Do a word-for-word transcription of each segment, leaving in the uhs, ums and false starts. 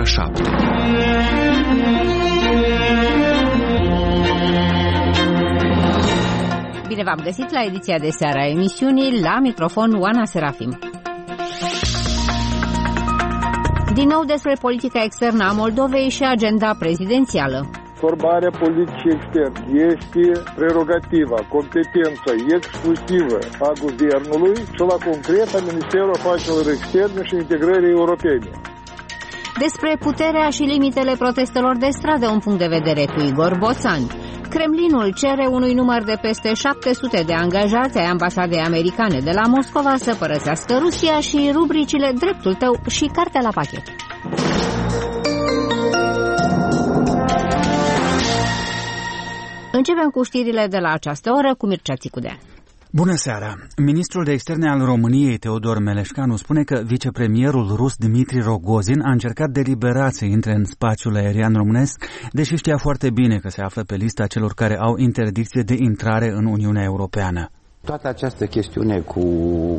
ora șapte. Bine v-am găsit la ediția de seară a emisiunii, la microfon Oana Serafim. Din nou despre politica externă a Moldovei și agenda prezidențială. Formarea politicii externe este prerogativa, competența exclusivă a guvernului și la concret a Ministerului Afacerilor Externe și Integrării Europene. Despre puterea și limitele protestelor de stradă, un punct de vedere cu Igor Boțan. Kremlinul cere unui număr de peste șapte sute de angajați ai ambasadei americane de la Moscova să părăsească Rusia și rubricile Dreptul tău și Cartea la pachet. Începem cu știrile de la această oră cu Mircea Țicudean. Bună seara! Ministrul de externe al României, Teodor Meleșcanu, spune că vicepremierul rus Dmitri Rogozin a încercat deliberat să intre în spațiul aerian românesc, deși știa foarte bine că se află pe lista celor care au interdicție de intrare în Uniunea Europeană. Toată această chestiune cu uh,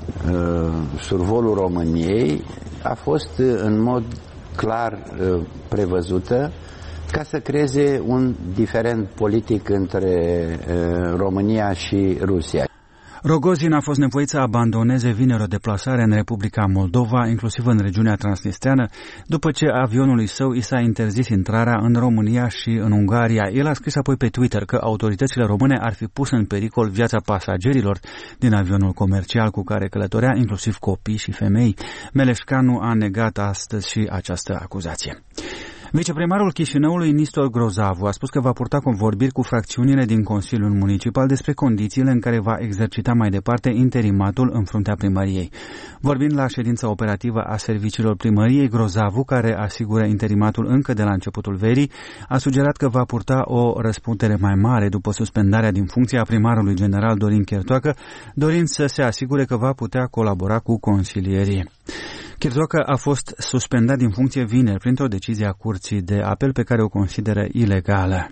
survolul României a fost uh, în mod clar uh, prevăzută ca să creeze un diferend politic între uh, România și Rusia. Rogozin a fost nevoit să abandoneze vineri o deplasare în Republica Moldova, inclusiv în regiunea transnistreană, după ce avionului său i s-a interzis intrarea în România și în Ungaria. El a scris apoi pe Twitter că autoritățile române ar fi pus în pericol viața pasagerilor din avionul comercial cu care călătorea, inclusiv copii și femei. Meleșcanu a negat astăzi și această acuzație. Viceprimarul Chișinăului, Nistor Grozavu, a spus că va purta convorbiri cu fracțiunile din Consiliul Municipal despre condițiile în care va exercita mai departe interimatul în fruntea primăriei. Vorbind la ședința operativă a serviciilor primăriei, Grozavu, care asigură interimatul încă de la începutul verii, a sugerat că va purta o răspundere mai mare după suspendarea din funcție a primarului general Dorin Chertoacă, dorind să se asigure că va putea colabora cu consilierii. Chertoacă a fost suspendat din funcție vineri printr-o decizie a Curții de Apel pe care o consideră ilegală.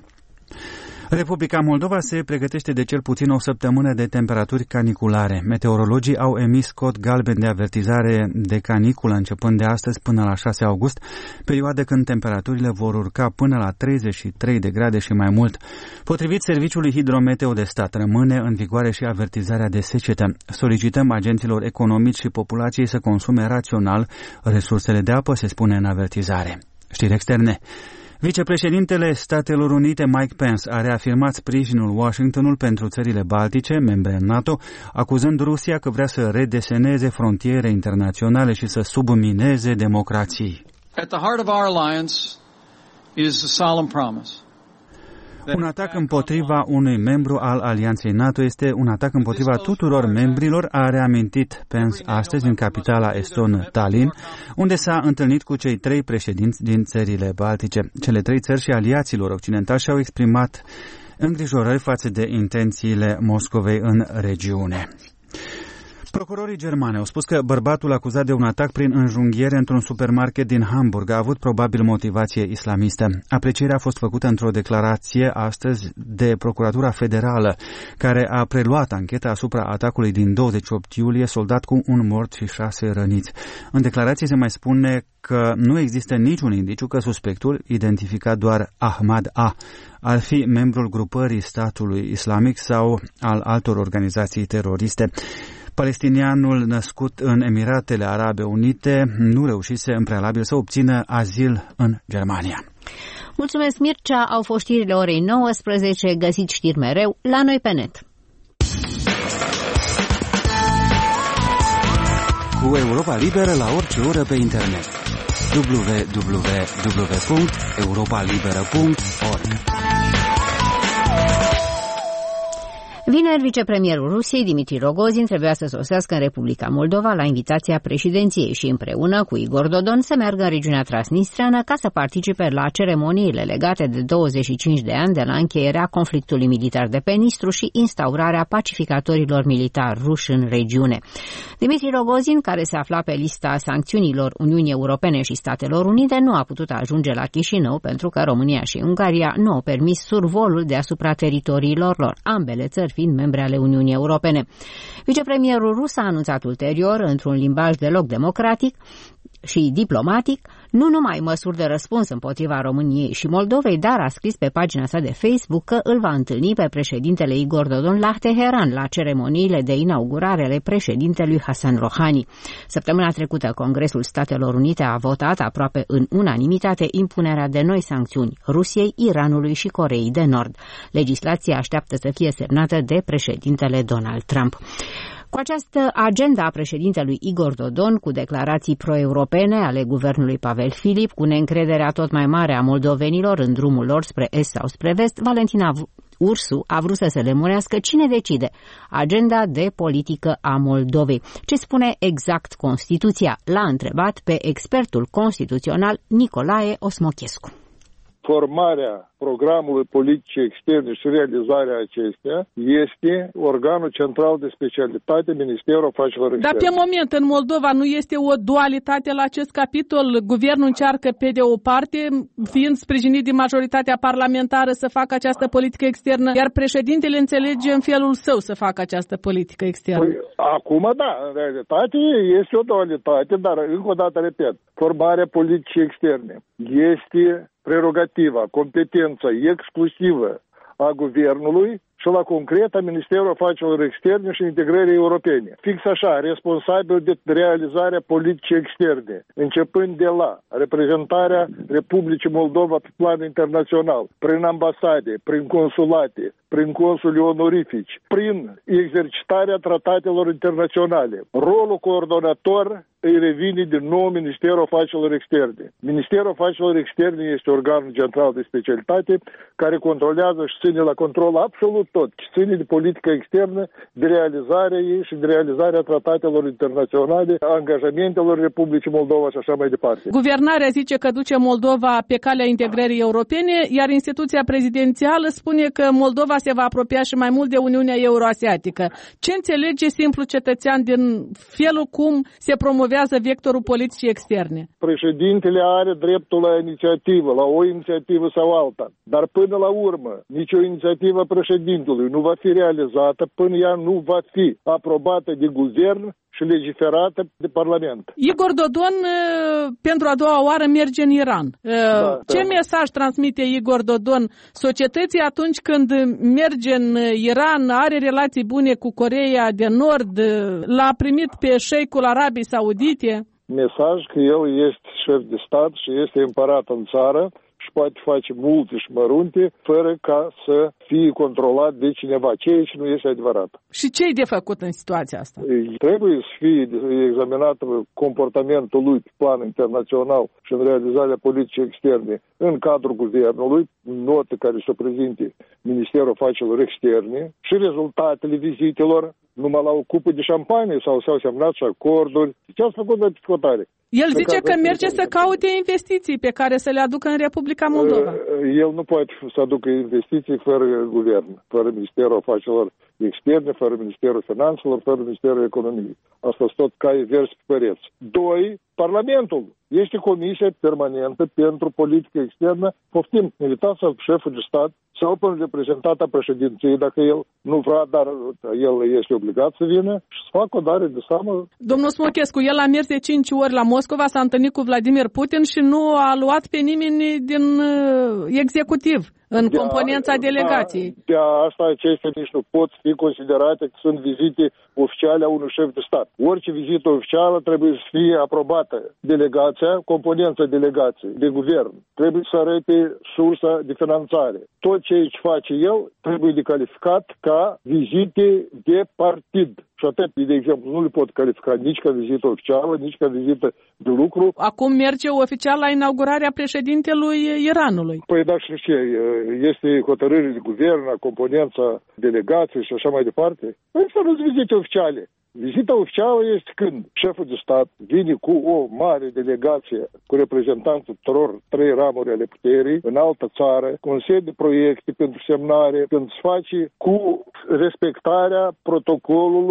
Republica Moldova se pregătește de cel puțin o săptămână de temperaturi caniculare. Meteorologii au emis cod galben de avertizare de caniculă începând de astăzi până la șase august, perioadă când temperaturile vor urca până la treizeci și trei de grade și mai mult. Potrivit Serviciului Hidrometeo de Stat, rămâne în vigoare și avertizarea de secetă. Solicităm agenților economici și populației să consume rațional resursele de apă, se spune în avertizare. Știri externe. Vicepreședintele Statelor Unite Mike Pence a reafirmat sprijinul Washingtonul pentru țările baltice, membre în NATO, acuzând Rusia că vrea să redeseneze frontiere internaționale și să submineze democrații. At the heart of our alliance is a solemn promise. Un atac împotriva unui membru al Alianței NATO este un atac împotriva tuturor membrilor, a reamintit Pence astăzi în capitala estonă Tallinn, unde s-a întâlnit cu cei trei președinți din țările baltice. Cele trei țări și aliaților occidentali și-au exprimat îngrijorări față de intențiile Moscovei în regiune. Procurorii germani au spus că bărbatul acuzat de un atac prin înjunghiere într-un supermarket din Hamburg a avut probabil motivație islamistă. Aprecierea a fost făcută într-o declarație astăzi de Procuratura Federală, care a preluat ancheta asupra atacului din douăzeci și opt iulie, soldat cu un mort și șase răniți. În declarație se mai spune că nu există niciun indiciu că suspectul, identificat doar Ahmad A, ar fi membrul grupării statului islamic sau al altor organizații teroriste. Palestinianul născut în Emiratele Arabe Unite nu reușise în prealabil să obțină azil în Germania. Mulțumesc, Mircea. Au fost știrile orei nouăsprezece. Găsiți știri mereu la noi pe net. Cu Europa Liberă la orice oră pe internet. w w w punct europa liberă punct org. Vineri, vicepremierul Rusiei, Dmitri Rogozin, trebuia să sosească în Republica Moldova la invitația președinției și împreună cu Igor Dodon să meargă în regiunea transnistreană ca să participe la ceremoniile legate de douăzeci și cinci de ani de la încheierea conflictului militar de pe Nistru și instaurarea pacificatorilor militari ruși în regiune. Dmitri Rogozin, care se afla pe lista sancțiunilor Uniunii Europene și Statelor Unite, nu a putut ajunge la Chișinău pentru că România și Ungaria nu au permis survolul deasupra teritoriilor lor, ambele țări fiind membre ale Uniunii Europene. Vicepremierul rus a anunțat ulterior, într-un limbaj deloc democratic, și diplomatic, nu numai măsuri de răspuns împotriva României și Moldovei, dar a scris pe pagina sa de Facebook că îl va întâlni pe președintele Igor Dodon la Teheran, la ceremoniile de inaugurare ale președintelui Hassan Rouhani. Săptămâna trecută, Congresul Statelor Unite a votat aproape în unanimitate impunerea de noi sancțiuni Rusiei, Iranului și Coreei de Nord. Legislația așteaptă să fie semnată de președintele Donald Trump. Cu această agenda a președintelui Igor Dodon, cu declarații pro-europene ale guvernului Pavel Filip, cu neîncrederea tot mai mare a moldovenilor în drumul lor spre est sau spre vest, Valentina Ursu a vrut să se lămurească cine decide agenda de politică a Moldovei. Ce spune exact Constituția? L-a întrebat pe expertul constituțional Nicolae Osmochescu. Formarea programului politice externe și realizarea acestea este organul central de specialitate, Ministerul Afacerilor Externe. Dar pe moment în Moldova nu este o dualitate la acest capitol? Guvernul încearcă pe de o parte, fiind sprijinit din majoritatea parlamentară, să facă această politică externă, iar președintele înțelege în felul său să facă această politică externă. Păi, acum da, în realitate este o dualitate, dar încă o dată repet, formarea politicii externe este prerogativa, competența exclusivă a guvernului și la concret a Ministerului Afacerilor Externe și Integrării Europene. Fix așa, responsabil de realizarea politicii externe, începând de la reprezentarea Republicii Moldova pe plan internațional, prin ambasade, prin consulate, prin consuli onorifici, prin exercitarea tratatelor internaționale. Rolul coordonator îi revine din nou Ministerul Afacerilor Externe. Ministerul Afacerilor Externe este organul central de specialitate care controlează și ține la control absolut tot, ce ține de politică externă, de realizarea ei și de realizarea tratatelor internaționale, a angajamentelor Republicii Moldova și așa mai departe. Guvernarea zice că duce Moldova pe calea integrării europene, iar instituția prezidențială spune că Moldova se va apropia și mai mult de Uniunea Euroasiatică. Ce înțelege simplu cetățean din felul cum se promovează vectorul politicii externe? Președintele are dreptul la inițiativă, la o inițiativă sau alta, dar până la urmă nicio inițiativă președintelui nu va fi realizată până ea nu va fi aprobată de guvern și legiferată de Parlament. Igor Dodon pentru a doua oară merge în Iran. Da, Ce da. mesaj transmite Igor Dodon societății atunci când merge în Iran, are relații bune cu Coreea de Nord, l-a primit pe șeicul Arabii Saudite? Mesaj că el este șef de stat și este împărat în țară și poate face multe și mărunte fără ca să fie controlat de cineva, ceea ce nu este adevărat. Și ce-i de făcut în situația asta? Trebuie să fie examinat comportamentul lui pe plan internațional și în realizarea politicii externe în cadrul guvernului, note care se prezinte Ministerul Afacerilor Externe și rezultatele vizitelor, numai la o cupă de șampanie sau s-au semnat și acorduri. Ce ați făcut de discutare? El zice că merge să caute investiții pe care să le aducă în Republica Moldova. El nu poate să aducă investiții fără guvern, fără Ministerul Afacerilor Externe, fără Ministerul Finanțelor, fără Ministerul Economiei. Asta tot cai vers pe pereți. Doi, Parlamentul. Este Comisia Permanentă pentru Politică Externă. Poftim, invitați șeful de stat sau până reprezentata președinției, dacă el nu vrea, dar el este obligat să vină și să facă o dare de seamă. Domnul Smochescu, el a mers de cinci ori la Moscova, s-a întâlnit cu Vladimir Putin și nu a luat pe nimeni din uh, executiv în de componența a, delegației. De asta acestea nici nu pot fi considerate că sunt vizite oficiale a unui șef de stat. Orice vizită oficială trebuie să fie aprobată delegația, componența delegației, de guvern. Trebuie să arate sursa de finanțare. Tot ce face el trebuie de calificat ca vizite de partid. Și atât, de exemplu, nu le pot califica nici ca vizită oficială, nici ca vizită de lucru. Acum merge oficial la inaugurarea președintelui Iranului. Păi da, și ce? Este hotărâre de guvern, componența delegației și așa mai departe. Păi să nu-s vizite oficiale. Vizita oficială este când șeful de stat vine cu o mare delegație cu reprezentanții tuturor trei ramuri ale puterii în altă țară, cu un set de proiecte pentru semnare, când se face cu respectarea protocolului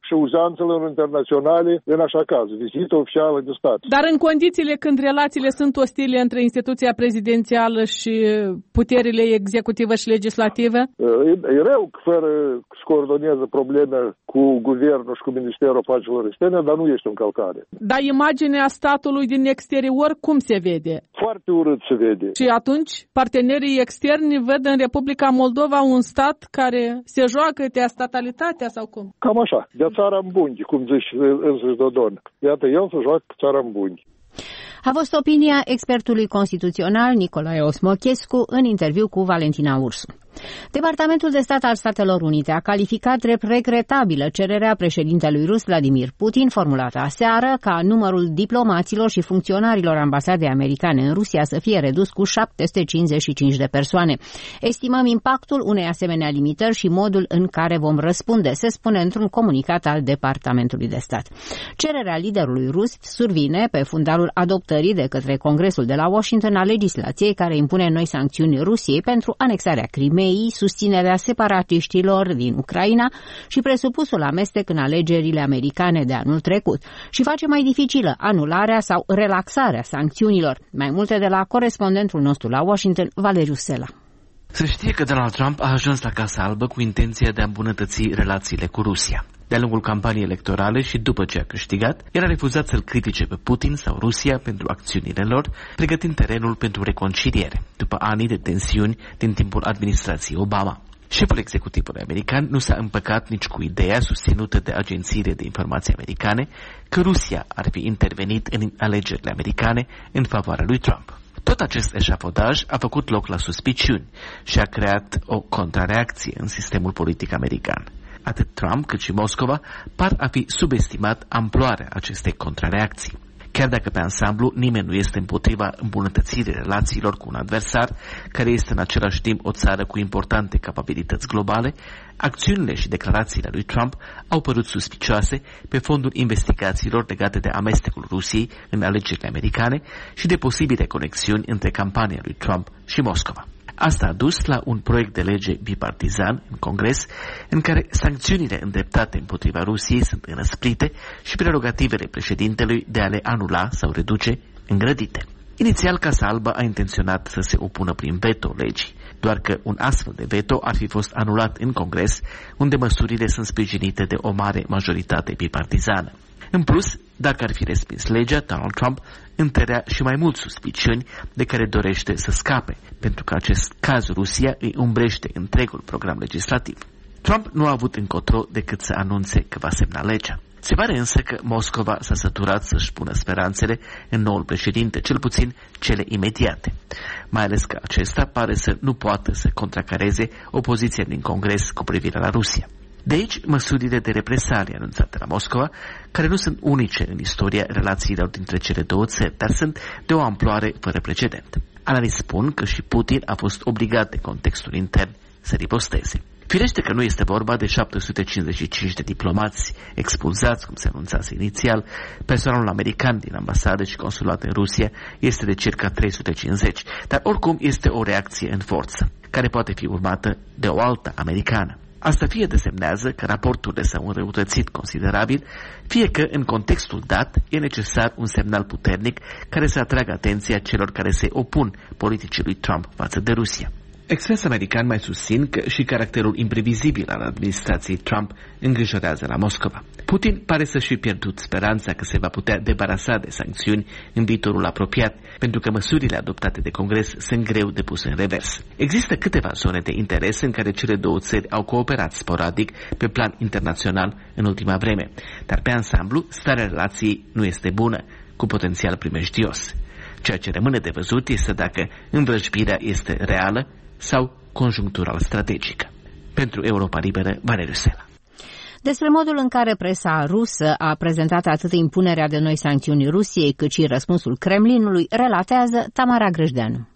și uzanțelor internaționale în așa caz, vizită oficială de stat. Dar în condițiile când relațiile sunt ostile între instituția prezidențială și puterile executivă și legislativă? E, e rău că fără să coordoneze probleme cu guvernul și cu Ministerul Afacerilor Externe, dar nu este o încălcare. Dar imaginea statului din exterior cum se vede? Foarte urât se vede. Și atunci partenerii externi văd în Republica Moldova un stat care se joacă de statalitatea sau cum? Cam așa, de țara în bunghi, cum zici însuși Dodon. Iată, el se joacă țara în bunghi. A fost opinia expertului constituțional Nicolae Osmochescu în interviu cu Valentina Ursu. Departamentul de Stat al Statelor Unite a calificat drept regretabilă cererea președintelui rus Vladimir Putin formulată aseară ca numărul diplomaților și funcționarilor ambasadei americane în Rusia să fie redus cu șapte sute cincizeci și cinci de persoane. Estimăm impactul unei asemenea limitări și modul în care vom răspunde, se spune într-un comunicat al Departamentului de Stat. Cererea liderului rus survine pe fundalul adoptării de către Congresul de la Washington a legislației care impune noi sancțiuni Rusiei pentru anexarea Crimei, susținerea separatiștilor din Ucraina și presupusul amestec în alegerile americane de anul trecut și face mai dificilă anularea sau relaxarea sancțiunilor. Mai multe de la corespondentul nostru la Washington, Valeriu Sela. Se știe că Donald Trump a ajuns la Casa Albă cu intenția de a îmbunătăți relațiile cu Rusia. De-a lungul campaniei electorale și după ce a câștigat, el a refuzat să-l critique pe Putin sau Rusia pentru acțiunile lor, pregătind terenul pentru reconciliere, după ani de tensiuni din timpul administrației Obama. Șeful executivului american nu s-a împăcat nici cu ideea susținută de agențiile de informații americane că Rusia ar fi intervenit în alegerile americane în favoarea lui Trump. Tot acest eșafodaj a făcut loc la suspiciuni și a creat o contrareacție în sistemul politic american. Atât Trump cât și Moscova par a fi subestimat amploarea acestei contrareacții. Chiar dacă pe ansamblu nimeni nu este împotriva îmbunătățirii relațiilor cu un adversar, care este în același timp o țară cu importante capabilități globale, acțiunile și declarațiile lui Trump au părut suspicioase pe fondul investigațiilor legate de amestecul Rusiei în alegerile americane și de posibile conexiuni între campania lui Trump și Moscova. Asta a dus la un proiect de lege bipartizan în Congres, în care sancțiunile îndreptate împotriva Rusiei sunt înăsprite și prerogativele președintelui de a le anula sau reduce îngrădite. Inițial, Casa Albă a intenționat să se opună prin veto legii, doar că un astfel de veto ar fi fost anulat în Congres, unde măsurile sunt sprijinite de o mare majoritate bipartizană. În plus, dacă ar fi respins legea, Donald Trump întărea și mai mult suspiciuni de care dorește să scape, pentru că acest caz Rusia îi umbrește întregul program legislativ. Trump nu a avut încotro decât să anunțe că va semna legea. Se pare însă că Moscova s-a săturat să-și pună speranțele în noul președinte, cel puțin cele imediate, mai ales că acesta pare să nu poată să contracareze opoziția din Congres cu privire la Rusia. De aici măsurile de represalie anunțate la Moscova, care nu sunt unice în istoria relațiilor dintre cele două țări, dar sunt de o amploare fără precedent. Analiști spun că și Putin a fost obligat de contextul intern să riposteze. Firește că nu este vorba de șapte sute cincizeci și cinci de diplomați expulzați, cum se anunțase inițial. Personalul american din ambasade și consulate în Rusia este de circa trei sute cincizeci, dar oricum este o reacție în forță, care poate fi urmată de o altă americană. Asta fie desemnează că raporturile s-au înrăutățit considerabil, fie că în contextul dat e necesar un semnal puternic care să atragă atenția celor care se opun politicii lui Trump față de Rusia. Experți americani mai susțin că și caracterul imprevizibil al administrației Trump îngrijorează la Moscova. Putin pare să-și fi pierdut speranța că se va putea debarasa de sancțiuni în viitorul apropiat, pentru că măsurile adoptate de Congres sunt greu de pus în revers. Există câteva zone de interes în care cele două țări au cooperat sporadic pe plan internațional în ultima vreme, dar pe ansamblu starea relației nu este bună, cu potențial primejdios. Ceea ce rămâne de văzut este dacă învrăjbirea este reală sau conjunctural strategică. Pentru Europa Liberă, Valeriu Sela. Despre modul în care presa rusă a prezentat atât impunerea de noi sancțiuni Rusiei, cât și răspunsul Kremlinului, relatează Tamara Grăjdeanu.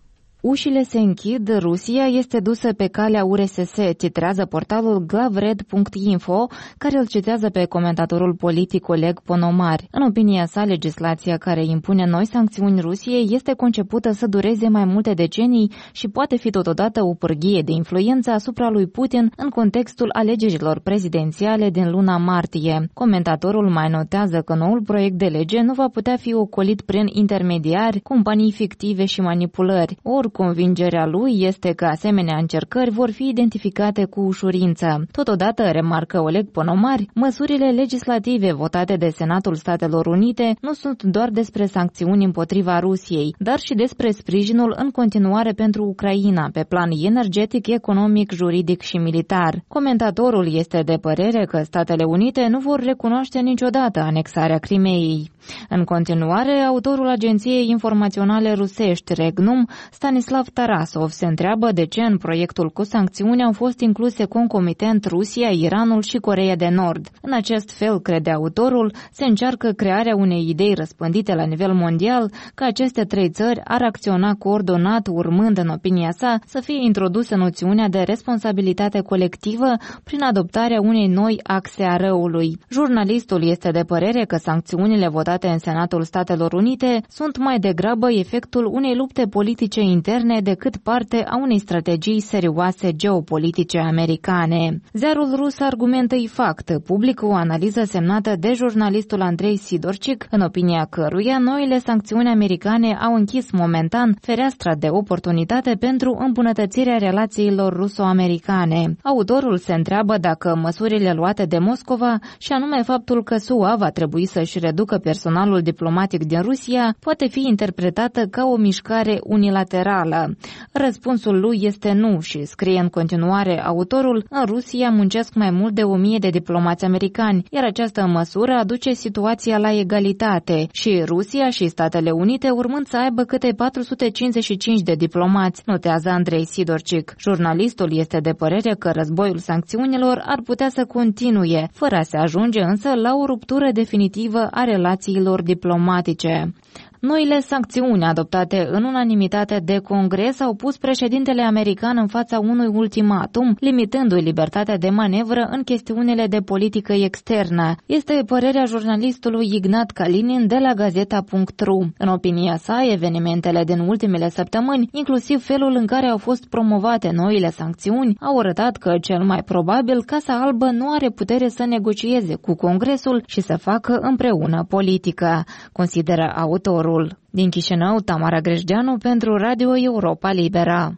Ușile se închid, Rusia este dusă pe calea U R S S, titrează portalul glavred punct info, care îl citează pe comentatorul politic Oleg Ponomar. În opinia sa, legislația care impune noi sancțiuni Rusiei este concepută să dureze mai multe decenii și poate fi totodată o pârghie de influență asupra lui Putin în contextul alegerilor prezidențiale din luna martie. Comentatorul mai notează că noul proiect de lege nu va putea fi ocolit prin intermediari, companii fictive și manipulări. Ori convingerea lui este că asemenea încercări vor fi identificate cu ușurință. Totodată, remarcă Oleg Ponomar, măsurile legislative votate de Senatul Statelor Unite nu sunt doar despre sancțiuni împotriva Rusiei, dar și despre sprijinul în continuare pentru Ucraina, pe plan energetic, economic, juridic și militar. Comentatorul este de părere că Statele Unite nu vor recunoaște niciodată anexarea Crimeei. În continuare, autorul agenției informaționale rusești Regnum, Stanislav Tarasov, se întreabă de ce în proiectul cu sancțiuni au fost incluse concomitent Rusia, Iranul și Coreea de Nord. În acest fel, crede autorul, se încearcă crearea unei idei răspândite la nivel mondial că aceste trei țări ar acționa coordonat, urmând, în opinia sa, să fie introdusă noțiunea de responsabilitate colectivă prin adoptarea unei noi axe a răului. Jurnalistul este de părere că sancțiunile votate în Senatul Statelor Unite sunt mai degrabă efectul unei lupte politice interne decât parte a unei strategii serioase geopolitice americane. Ziarul rus Argumentă Fact publică o analiză semnată de jurnalistul Andrei Sidorcic, în opinia căruia noile sancțiuni americane au închis momentan fereastra de oportunitate pentru îmbunătățirea relațiilor ruso-americane. Autorul se întreabă dacă măsurile luate de Moscova, și anume faptul că S U A va trebui să-și reducă personalul diplomatic din Rusia, poate fi interpretată ca o mișcare unilaterală. Răspunsul lui este nu și, scrie în continuare autorul, în Rusia muncesc mai mult de o mie de diplomați americani, iar această măsură aduce situația la egalitate și Rusia și Statele Unite urmând să aibă câte patru sute cincizeci și cinci de diplomați, notează Andrei Sidorcic. Jurnalistul este de părere că războiul sancțiunilor ar putea să continue, fără a se ajunge însă la o ruptură definitivă a relațiilor diplomatice. Noile sancțiuni adoptate în unanimitate de Congres au pus președintele american în fața unui ultimatum, limitându-i libertatea de manevră în chestiunile de politică externă. Este părerea jurnalistului Ignat Kalinin de la Gazeta punct ru. În opinia sa, evenimentele din ultimele săptămâni, inclusiv felul în care au fost promovate noile sancțiuni, au arătat că, cel mai probabil, Casa Albă nu are putere să negocieze cu Congresul și să facă împreună politică, consideră autorul. Din Chișinău, Tamara Grejdeanu pentru Radio Europa Libera.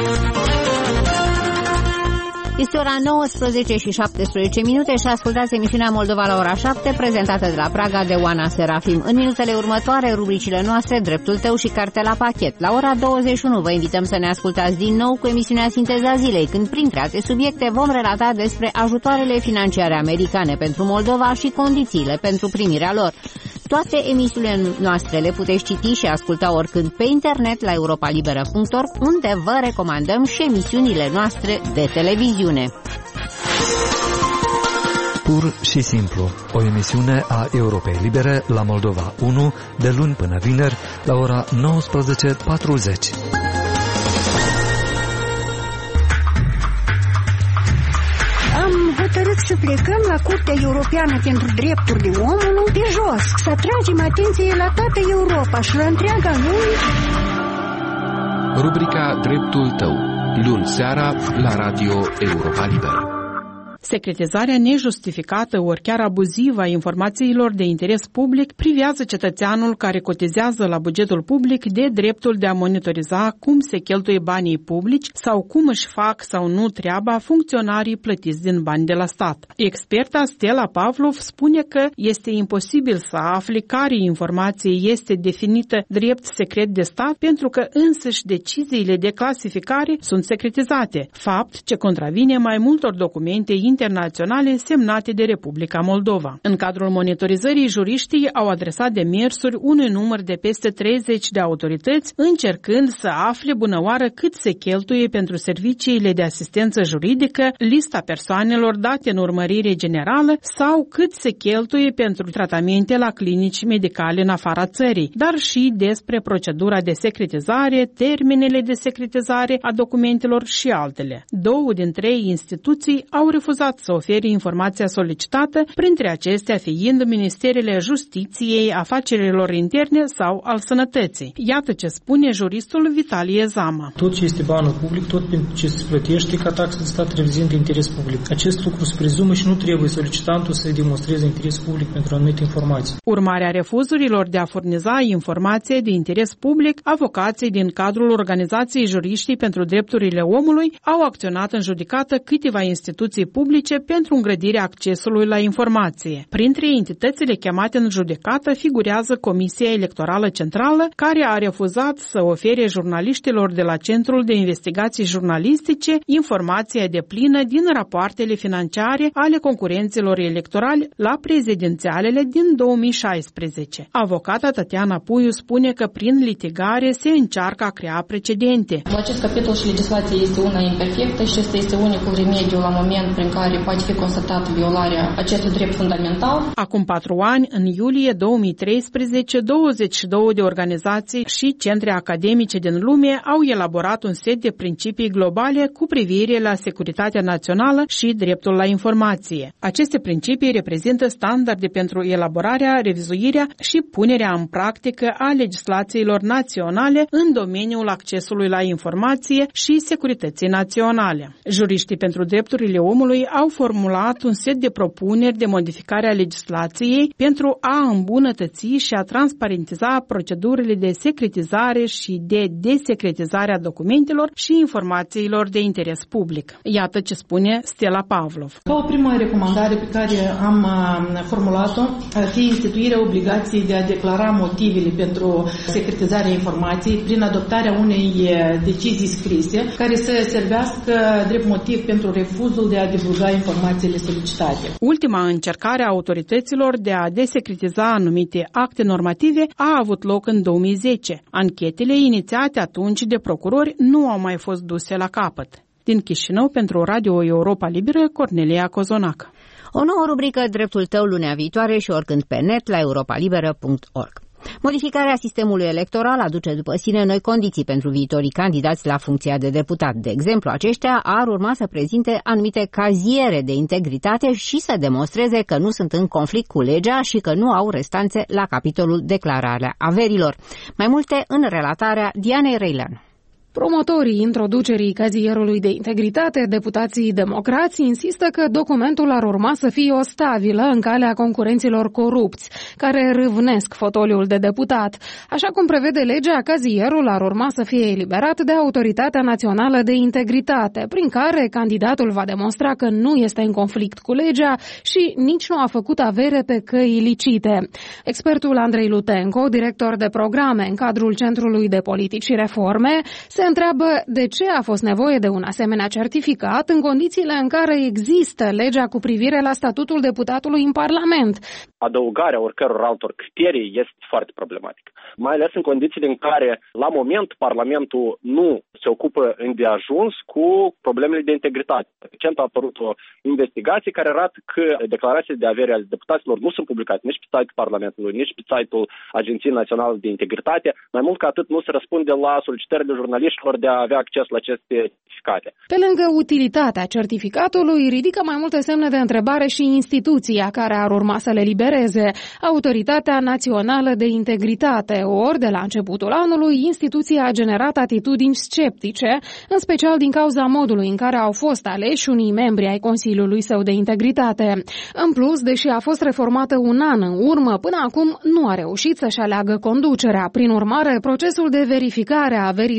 Este ora nouăsprezece și șaptesprezece minute și ascultați emisiunea Moldova la ora șapte, prezentată de la Praga de Oana Serafim. În minutele următoare, rubricile noastre, Dreptul tău și Carte la pachet. La ora douăzeci și unu vă invităm să ne ascultați din nou cu emisiunea Sinteza Zilei, când, printre alte subiecte, vom relata despre ajutoarele financiare americane pentru Moldova și condițiile pentru primirea lor. Toate emisiunile noastre le puteți citi și asculta oricând pe internet la europa liberă punct org, unde vă recomandăm și emisiunile noastre de televiziune. Pur și simplu, o emisiune a Europei Libere la Moldova unu, de luni până vineri, la ora nouăsprezece patruzeci. Am hotărât să plecăm la Curtea Europeană pentru Drepturile Omului pe jos, să atragem atenție la toată Europa și la întreaga lume. Rubrica Dreptul tău, luni seara la Radio Europa Liberă. Secretizarea nejustificată ori chiar abuzivă a informațiilor de interes public privează cetățeanul care cotizează la bugetul public de dreptul de a monitoriza cum se cheltuie banii publici sau cum își fac sau nu treaba funcționarii plătiți din bani de la stat. Experta Stella Pavlov spune că este imposibil să afli care informație este definită drept secret de stat pentru că însăși deciziile de clasificare sunt secretizate, fapt ce contravine mai multor documente internaționale semnate de Republica Moldova. În cadrul monitorizării, juriștii au adresat demersuri unui număr de peste treizeci de autorități, încercând să afle bunăoară cât se cheltuie pentru serviciile de asistență juridică, lista persoanelor date în urmărire generală sau cât se cheltuie pentru tratamente la clinici medicale în afara țării, dar și despre procedura de secretizare, termenele de secretizare a documentelor și altele. Două din trei instituții au refuzat să ofere informația solicitată, printre acestea fiind Ministerele Justiției, Afacerilor Interne sau al Sănătății. Iată ce spune juristul Vitalie Zama. Tot ce este banul public, tot ce se plătește ca taxă de stat reprezintă interes public. Acest lucru se prezumă și nu trebuie solicitantul să demonstreze interes public pentru anumite informații. Urmarea refuzurilor de a furniza informație de interes public, avocații din cadrul Organizației Juriștii pentru Drepturile Omului au acționat în judecată câteva instituții publice pentru îngrădirea accesului la informație. Printre entitățile chemate în judecată figurează Comisia Electorală Centrală, care a refuzat să ofere jurnaliștilor de la Centrul de Investigații Jurnalistice informația deplină din rapoartele financiare ale concurenților electorali la prezidențialele din două mii șaisprezece. Avocata Tatiana Puiu spune că prin litigare se încearcă a crea precedente. Acest capitol și legislație este una imperfectă și este, este unicul remediu la moment prin care poate fi constatată violarea acestui drept fundamental. Acum patru ani, în iulie două mii treisprezece, douăzeci și două de organizații și centre academice din lume au elaborat un set de principii globale cu privire la securitatea națională și dreptul la informație. Aceste principii reprezintă standarde pentru elaborarea, revizuirea și punerea în practică a legislațiilor naționale în domeniul accesului la informație și securității naționale. Juriștii pentru drepturile omului au formulat un set de propuneri de modificare a legislației pentru a îmbunătăți și a transparentiza procedurile de secretizare și de desecretizare a documentelor și informațiilor de interes public. Iată ce spune Stella Pavlov. Ca o primă recomandare pe care am formulat-o ar fi instituirea obligației de a declara motivele pentru secretizarea informației prin adoptarea unei decizii scrise care să servească drept motiv pentru refuzul de a divulga informațiile solicitate. Ultima încercare a autorităților de a desecretiza anumite acte normative a avut loc în două mii zece. Anchetele inițiate atunci de procurori nu au mai fost duse la capăt. Din Chișinău, pentru Radio Europa Liberă, Cornelia Cozonac. O nouă rubrică Dreptul tău lunea viitoare și oricând pe net la europalibera punct org. Modificarea sistemului electoral aduce după sine noi condiții pentru viitorii candidați la funcția de deputat. De exemplu, aceștia ar urma să prezinte anumite caziere de integritate și să demonstreze că nu sunt în conflict cu legea și că nu au restanțe la capitolul declararea averilor. Mai multe în relatarea Dianei Reilean. Promotorii introducerii cazierului de integritate, deputații democrați, insistă că documentul ar urma să fie o stabilă în calea concurenților corupți, care râvnesc fotoliul de deputat. Așa cum prevede legea, cazierul ar urma să fie eliberat de Autoritatea Națională de Integritate, prin care candidatul va demonstra că nu este în conflict cu legea și nici nu a făcut avere pe căi ilicite. Expertul Andrei Lutenco, director de programe în cadrul Centrului de Politici și Reforme, se întreabă de ce a fost nevoie de un asemenea certificat în condițiile în care există legea cu privire la statutul deputatului în Parlament. Adăugarea oricăror altor criterii este foarte problematică, mai ales în condițiile în care, la moment, Parlamentul nu se ocupă îndeajuns cu problemele de integritate. Recent a apărut o investigație care arată că declarațiile de avere ale deputaților nu sunt publicate nici pe site-ul Parlamentului, nici pe site-ul Agenției Naționale de Integritate. Mai mult ca atât, nu se răspunde la solicitările jurnaliștilor de a avea acces la aceste certificate. Pe lângă utilitatea certificatului, ridică mai multe semne de întrebare și instituția care ar urma să le libereze, Autoritatea Națională de Integritate. Ori, de la începutul anului, instituția a generat atitudini sceptice, în special din cauza modului în care au fost aleși unii membri ai Consiliului său de Integritate. În plus, deși a fost reformată un an în urmă, până acum nu a reușit să-și aleagă conducerea. Prin urmare, procesul de verificare a averii demnitarilor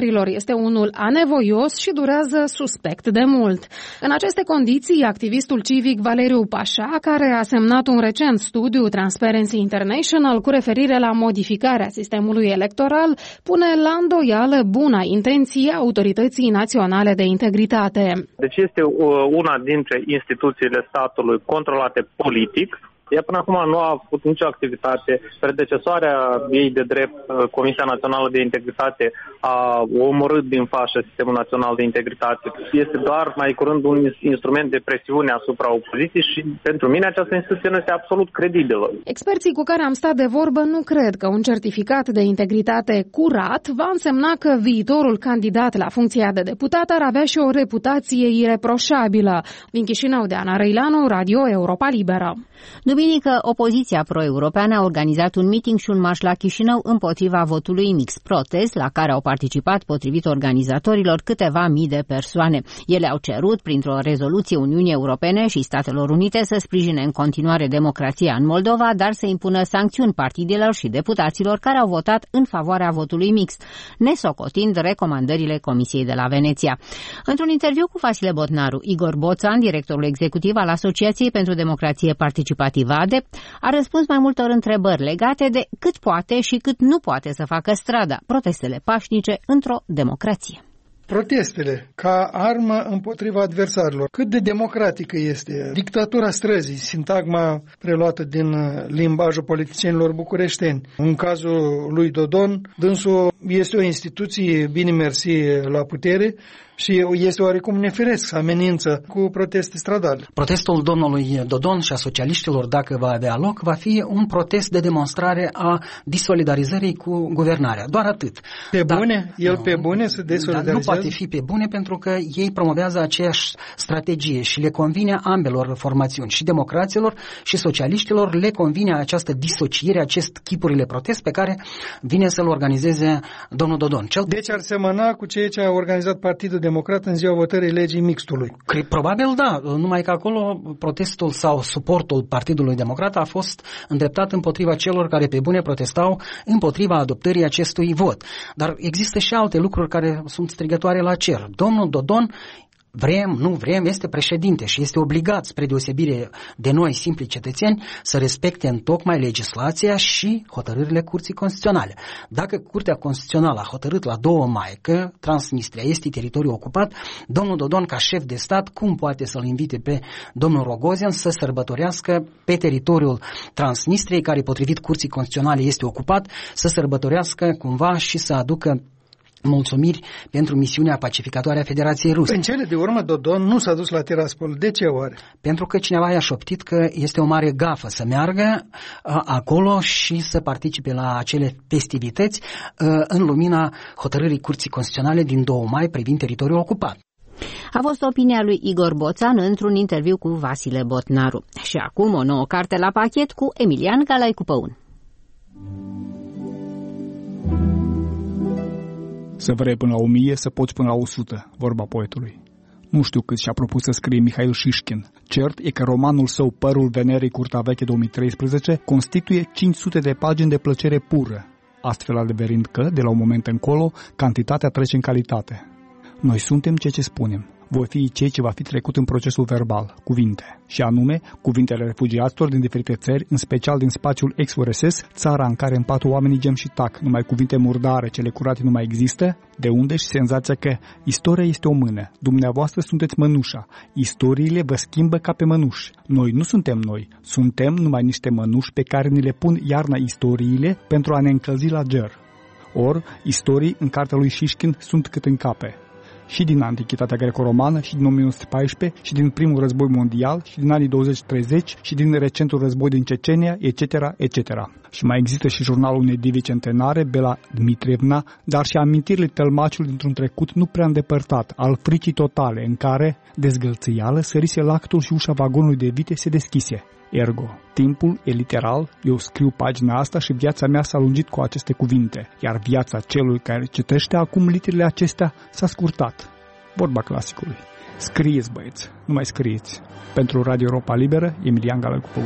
parlamentarilor este unul anevoios și durează suspect de mult. În aceste condiții, activistul civic Valeriu Pașa, care a semnat un recent studiu Transparency International cu referire la modificarea sistemului electoral, pune la îndoială buna intenție Autorității Naționale de Integritate. Deci este una dintre instituțiile statului controlate politic. Ea până acum nu a avut nicio activitate. Predecesoarea ei de drept, Comisia Națională de Integritate, a omorât din fașă Sistemul Național de Integritate. Este doar mai curând un instrument de presiune asupra opoziției și pentru mine această instituție nu este absolut credibilă. Experții cu care am stat de vorbă nu cred că un certificat de integritate curat va însemna că viitorul candidat la funcția de deputat ar avea și o reputație ireproșabilă. Din Chișinău, de Ana Răileanu, Radio Europa Liberă. Duminică, opoziția pro-europeană a organizat un meeting și un marș la Chișinău împotriva votului mix, protest la care au participat, potrivit organizatorilor, câteva mii de persoane. Ele au cerut, printr-o rezoluție Uniunii Europene și Statelor Unite, să sprijine în continuare democrația în Moldova, dar să impună sancțiuni partidelor și deputaților care au votat în favoarea votului mix, nesocotind recomandările Comisiei de la Veneția. Într-un interviu cu Vasile Botnaru, Igor Boțan, directorul executiv al Asociației pentru Democrație Participativă ADEPT, a răspuns mai multor întrebări legate de cât poate și cât nu poate să facă strada, protestele pașnice într-o democrație. Protestele ca armă împotriva adversarilor. Cât de democratică este dictatura străzii, sintagma preluată din limbajul politicienilor bucureșteni. În cazul lui Dodon, dânsul este o instituție bine mersi la putere și este oarecum neferesc să amenință cu proteste stradale. Protestul domnului Dodon și a socialiștilor, dacă va avea loc, va fi un protest de demonstrare a disolidarizării cu guvernarea. Doar atât. Pe dar, bune? El nu, pe bune se desolidarizează? Nu poate fi pe bune pentru că ei promovează aceeași strategie și le convine ambelor formațiuni, și democraților și socialiștilor le convine această disociere, acest chipurile protest pe care vine să-l organizeze domnul Dodon. Cel... Deci ar semăna cu ceea ce a organizat Partidul Democrat în ziua votării legii mixtului. Probabil da, numai că acolo protestul sau suportul Partidului Democrat a fost îndreptat împotriva celor care pe bune protestau împotriva adoptării acestui vot. Dar există și alte lucruri care sunt strigătoare la cer. Domnul Dodon, vrem, nu vrem, este președinte și este obligat, spre deosebire de noi, simpli cetățeni, să respecte întocmai legislația și hotărârile Curții Constituționale. Dacă Curtea Constituțională a hotărât la doi mai că Transnistria este teritoriu ocupat, domnul Dodon, ca șef de stat, cum poate să-l invite pe domnul Rogozin să sărbătorească pe teritoriul Transnistriei, care potrivit Curții Constituționale este ocupat, să sărbătorească cumva și să aducă mulțumiri pentru misiunea pacificatoare a Federației Ruse. În cele de urmă, Dodon nu s-a dus la Tiraspol. De ce oare? Pentru că cineva i-a șoptit că este o mare gafă să meargă a, acolo și să participe la acele festivități a, în lumina hotărârii Curții Constituționale din doi mai privind teritoriul ocupat. A fost opinia lui Igor Boțan într-un interviu cu Vasile Botnaru. Și acum o nouă carte la pachet cu Emilian Galai cu Păun. Să vrei până la o mie, să poți până la o sută, vorba poetului. Nu știu cât și-a propus să scrie Mihail Șișkin. Cert e că romanul său Părul Venerei Curtea Veche două mii treisprezece constituie cinci sute de pagini de plăcere pură, astfel adeverind că, de la un moment încolo, cantitatea trece în calitate. Noi suntem ceea ce spunem. Voi fi cei ce va fi trecut în procesul verbal, cuvinte, și anume cuvintele refugiaților din diferite țări, în special din spațiul ex-U R S S, țara în care în patru oamenii gem și tac, numai cuvinte murdare, cele curate nu mai există, de unde și senzația că istoria este o mână, dumneavoastră sunteți mănușa, istoriile vă schimbă ca pe mănuși. Noi nu suntem noi, suntem numai niște mănuși pe care ni le pun iarna istoriile pentru a ne încălzi la ger. Or, istorii în cartea lui Șișkin sunt cât în cape. Și din Antichitatea greco-romană, și din o mie nouă sute paisprezece, și din primul război mondial, și din anii douăzeci treizeci, și din recentul război din Cecenia, et cetera, et cetera. Și mai există și jurnalul unei divi centenare, Bela Dmitrievna, dar și amintirile tălmaciului dintr-un trecut nu prea îndepărtat, al fricii totale, în care, dezgălțăială, sărise lactul și ușa vagonului de vite se deschise. Ergo, timpul e literal, eu scriu pagina asta și viața mea s-a lungit cu aceste cuvinte, iar viața celui care citește acum literele acestea s-a scurtat. Vorba clasicului. Scrieți, băieți, nu mai scrieți. Pentru Radio Europa Liberă, Emilian Galai cu Păun.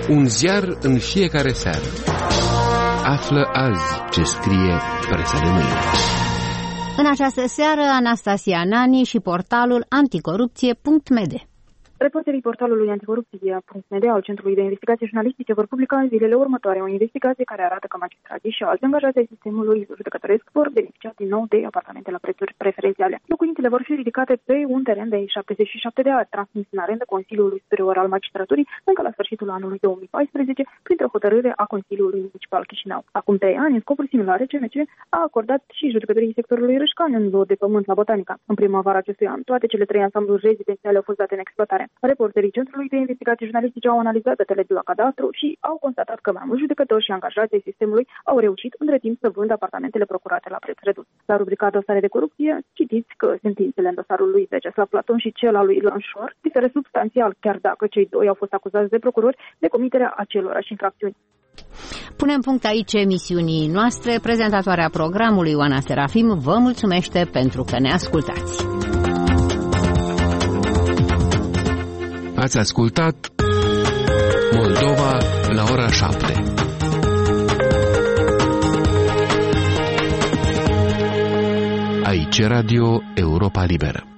Un ziar în fiecare seară. Află azi ce scrie presa de mâine. În această seară, Anastasia Nani și portalul anticorupție punct m d. Reporterii portalului anticorupție punct m d al Centrului de Investigații Jurnalistice vor publica în zilele următoare o investigație care arată că magistrații și alți angajați ai sistemului judecătoresc vor beneficia din nou de apartamente la prețuri preferențiale. Locuințele vor fi ridicate pe un teren de șaptezeci și șapte de ani, transmis în arendă Consiliului Superior al Magistraturii încă la sfârșitul anului două mii paisprezece, printr-o hotărâre a Consiliului Municipal Chișinău. Acum trei ani, în scopuri similare, C M C a acordat și judecătorii sectorului Râșcani în lot de pământ la Botanica. În primăvara acestui an, toate cele trei ansambluri rezidențiale au fost date în exploatare. Reporterii Centrului de Investigații Jurnalistice au analizat datele de la cadastru și au constatat că mai mulți judecători și angajați ai sistemului au reușit între timp să vândă apartamentele procurate la preț redus. La rubrica dosare de corupție, citiți că sentințele în dosarul lui Veceslav Platon și cel al lui Ilan Șor diferă substanțial, chiar dacă cei doi au fost acuzați de procurori de comiterea acelorași infracțiuni. Punem punct aici emisiunii noastre. Prezentatoarea programului, Oana Serafim, vă mulțumește pentru că ne ascultați. Ați ascultat Moldova la ora șapte. Aici Radio Europa Liberă.